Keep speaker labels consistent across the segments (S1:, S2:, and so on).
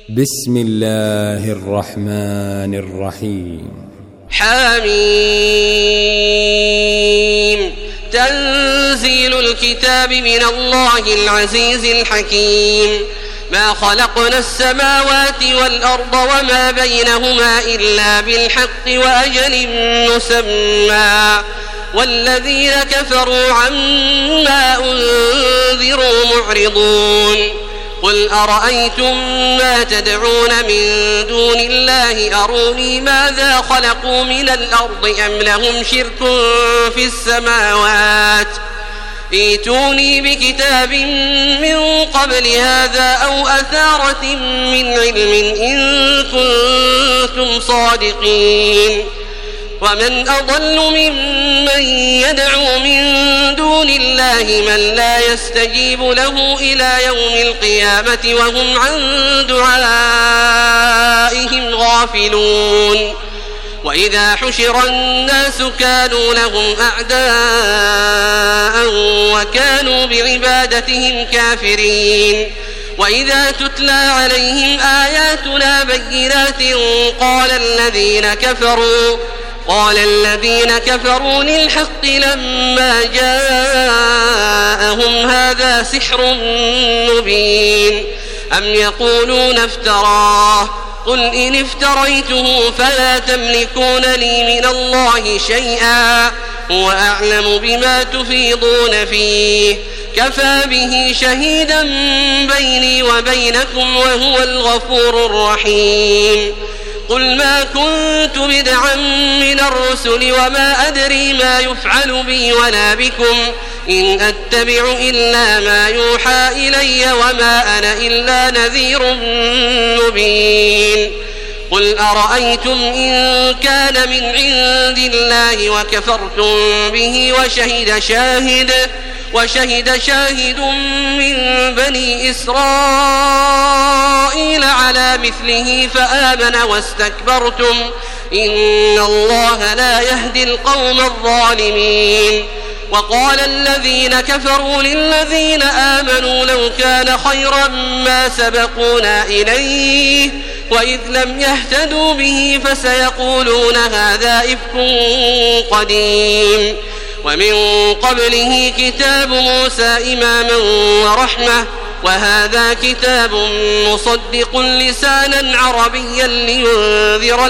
S1: بسم الله الرحمن الرحيم.
S2: حميم. تنزيل الكتاب من الله العزيز الحكيم. ما خلقنا السماوات والأرض وما بينهما إلا بالحق وأجل مسمى، والذين كفروا عما أنذروا معرضون. قل أرأيتم ما تدعون من دون الله أروني ماذا خلقوا من الأرض أم لهم شرك في السماوات، ائتوني بكتاب من قبل هذا أو أثارة من علم إن كنتم صادقين. ومن أضل ممن يدعو من دون الله من لا يستجيب له إلى يوم القيامة وهم عن دعائهم غافلون. وإذا حشر الناس كانوا لهم أعداء وكانوا بعبادتهم كافرين. وإذا تتلى عليهم آياتنا بينات قال الذين كفروا للحق لما جاءهم هذا سحر مبين أم يقولون افتراه قل إن افتريته فلا تملكون لي من الله شيئا هو أعلم بما تفيضون فيه كفى به شهيدا بيني وبينكم وهو الغفور الرحيم. قل ما كنت بدعا من الرسل وما أدري ما يفعل بي ولا بكم إن أتبع إلا ما يوحى إلي وما أنا إلا نذير مبين. قل أرأيتم إن كان من عند الله وكفرتم به وشهد شاهد من بني إسرائيل على مثله فآمن واستكبرتم إن الله لا يهدي القوم الظالمين. وقال الذين كفروا للذين آمنوا لو كان خيرا ما سبقونا إليه وإذ لم يهتدوا به فسيقولون هذا إفك قديم. ومن قبله كتاب موسى إماما ورحمة وهذا كتاب مصدق لسانا عربيا لينذر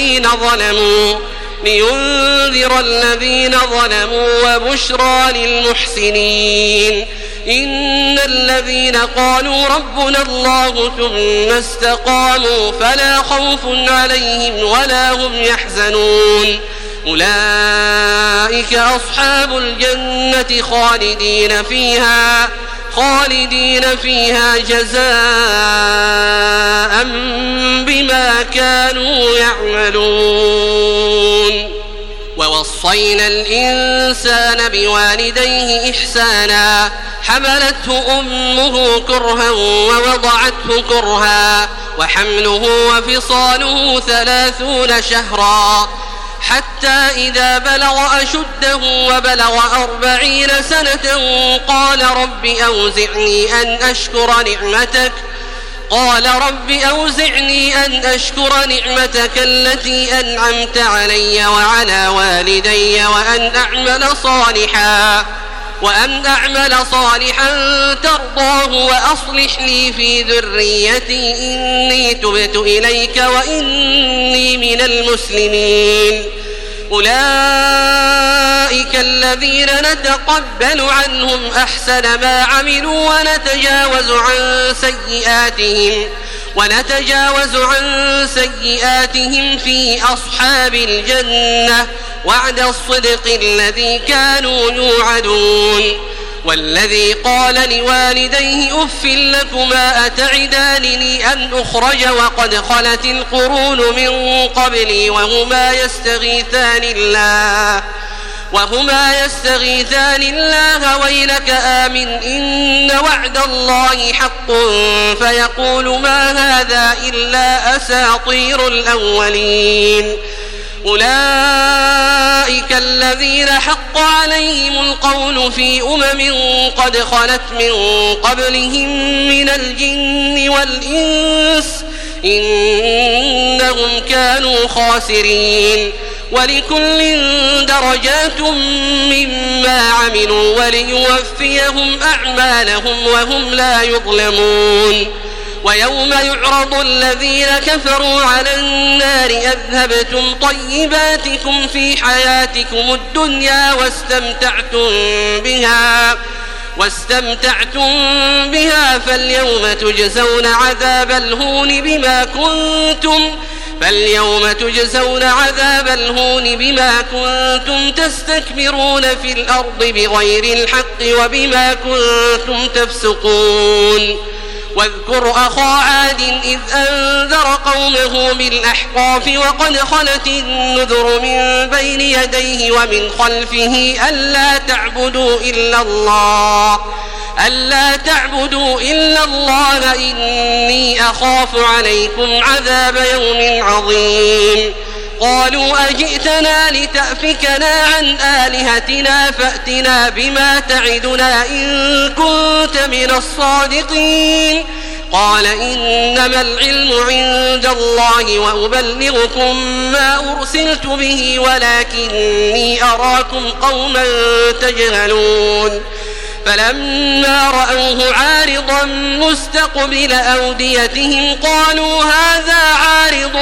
S2: الذين ظلموا وبشرى للمحسنين. إن الذين قالوا ربنا الله ثم استقاموا فلا خوف عليهم ولا هم يحزنون أولئك أصحاب الجنة خالدين فيها جزاء بما كانوا يعملون. ووصينا الإنسان بوالديه إحسانا حملته أمه كرها ووضعته كرها وحمله وفصاله 30 شهرا حتى إذا بلغ أشده وبلغ 40 سنة قال رب أوزعني أن أشكر نعمتك التي أنعمت علي وعلى والدي وأن أعمل صالحا ترضاه وأصلح لي في ذريتي إني تبت إليك وإني من المسلمين. أولئك الذين نتقبل عنهم أحسن ما عملوا ونتجاوز عن سيئاتهم في أصحاب الجنة وعد الصدق الذي كانوا يوعدون. والذي قال لوالديه أف لكما أتعدانني أن أخرج وقد خلت القرون من قبلي وهما يستغيثان الله ويلك آمن إن وعد الله حق فيقول ما هذا إلا أساطير الأولين. أولئك الذين حق عليهم القول في قد خلت من قبلهم من الجن والإنس إنهم كانوا خاسرين. ولكل درجات مما عملوا وليوفيهم أعمالهم وهم لا يظلمون. ويوم يعرض الذين كفروا على النار أذهبتم طيباتكم في حياتكم الدنيا واستمتعتم بها فاليوم تجزون عذاب الهون بما كنتم تستكبرون في الأرض بغير الحق وبما كنتم تفسقون. واذكر أخا عاد إذ أنذر قومه بالأحقاف وقد خلت النذر من بين يديه ومن خلفه ألا تعبدوا إلا الله إني أخاف عليكم عذاب يوم عظيم. قالوا أجئتنا لتأفكنا عن آلهتنا فأتنا بما تعدنا إن كنت من الصادقين. قال إنما العلم عند الله وأبلغكم ما أرسلت به ولكني أراكم قوما تجهلون. فلما رأوه عارضا مستقبل أوديتهم قالوا هذا عارض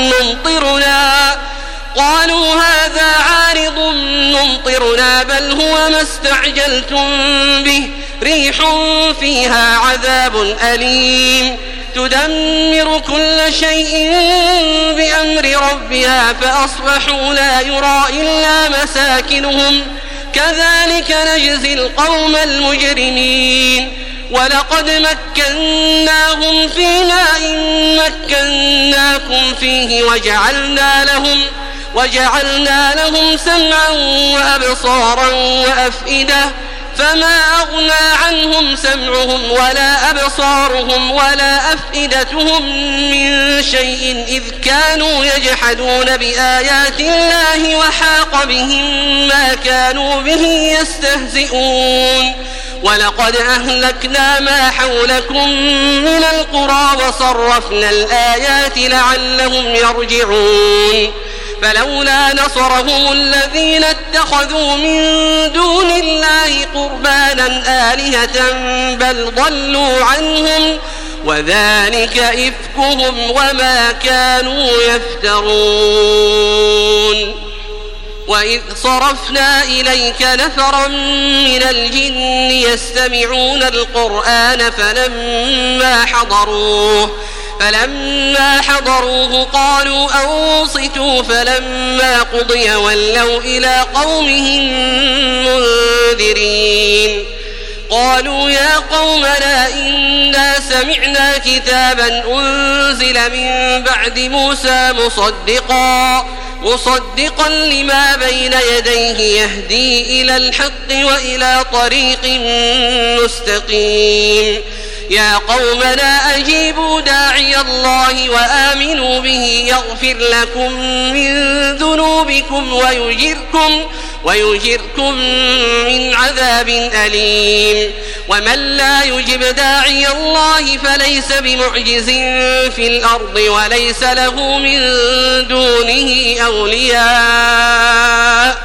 S2: ممطرنا بل هو ما استعجلتم به ريح فيها عذاب أليم تدمر كل شيء بأمر ربها فأصبحوا لا يرى إلا مساكنهم كذلك نجزي القوم المجرمين. ولقد مكناهم في ماء مكناكم فيه وجعلنا لهم سمعا وأبصارا وأفئدة فما أغنى عنهم سمعهم ولا أبصارهم ولا أفئدتهم من شيء إذ كانوا يجحدون بآيات الله وحاق بهم ما كانوا به يستهزئون. ولقد أهلكنا ما حولكم من القرى وصرفنا الآيات لعلهم يرجعون. فلولا نصرهم الذين اتخذوا من دون الله قربانا آلهة بل ضلوا عنهم وذلك إفكهم وما كانوا يفترون. وإذ صرفنا إليك نفرا من الجن يستمعون القرآن فلما حضروه قالوا أنصتوا فلما قضي ولوا إلى قومهم منذرين. قالوا يا قومنا إنا سمعنا كتابا أنزل من بعد موسى مصدقا لما بين يديه يهدي إلى الحق وإلى طريق مستقيم. يا قومنا أجيبوا داعي الله وآمنوا به يغفر لكم من ذنوبكم ويجركم من عذاب أليم. ومن لا يجب داعي الله فليس بمعجز في الأرض وليس له من دونه أولياء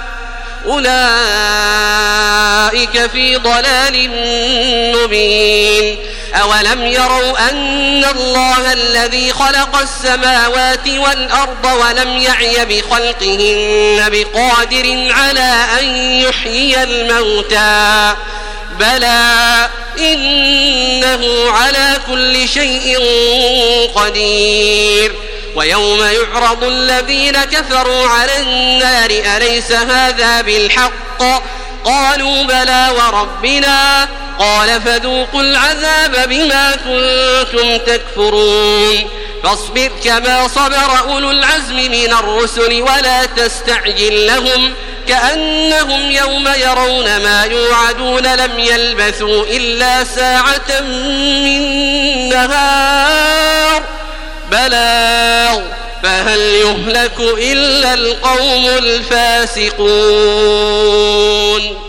S2: أولئك في ضلال مبين. أولم يروا أن الله الذي خلق السماوات والأرض ولم يعي بخلقهن بقادر على أن يحيي الموتى بلى إنه على كل شيء قدير. ويوم يعرض الذين كفروا على النار أليس هذا بالحق قالوا بلى وربنا قال فذوقوا العذاب بما كنتم تكفرون. فاصبر كما صبر أولو العزم من الرسل ولا تستعجل لهم كأنهم يوم يرون ما يوعدون لم يلبثوا إلا ساعة من نهار بلاغ فهل يهلك إلا القوم الفاسقون.